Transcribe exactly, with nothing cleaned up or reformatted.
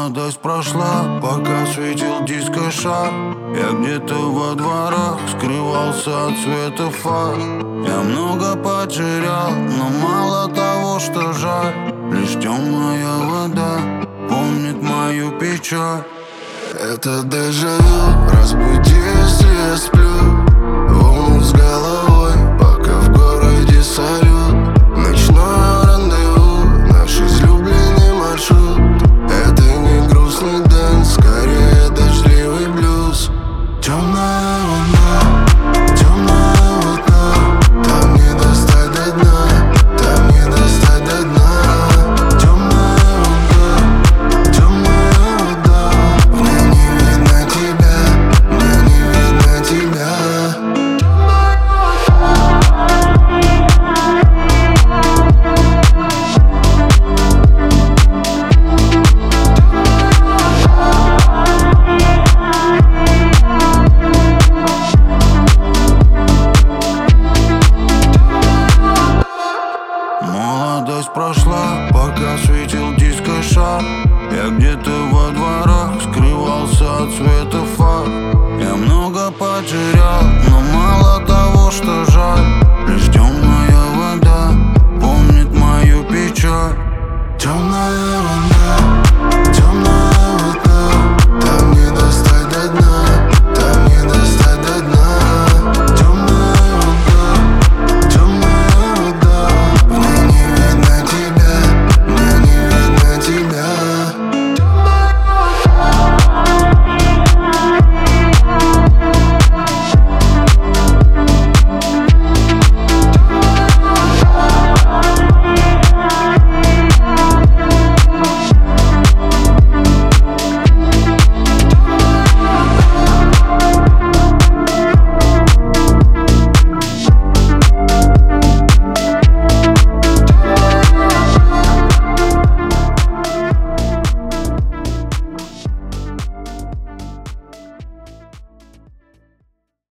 Молодость прошла, пока светил диско-шар. Я где-то во дворах скрывался от света фар. Я много потерял, но мало того, что жаль. Лишь темная вода помнит мою печаль. Это дежавю, разбуди, если я сплю. В омут с головой, пока в городе салют. Ночное рандеву, наш излюбленный маршрут. Это не грустный дэнс, скорее дождливый блюз. Темная волна, темная вода, там не достать до дна, там не достать до дна. Темная вода, темная вода, мне не видно тебя, мне не видно тебя. Молодость прошла, пока светил диско-шар. Я где-то во дворах скрывался от света фар. Я много потерял, но мало того, что жаль. Лишь темная вода помнит мою печаль. Темная вода.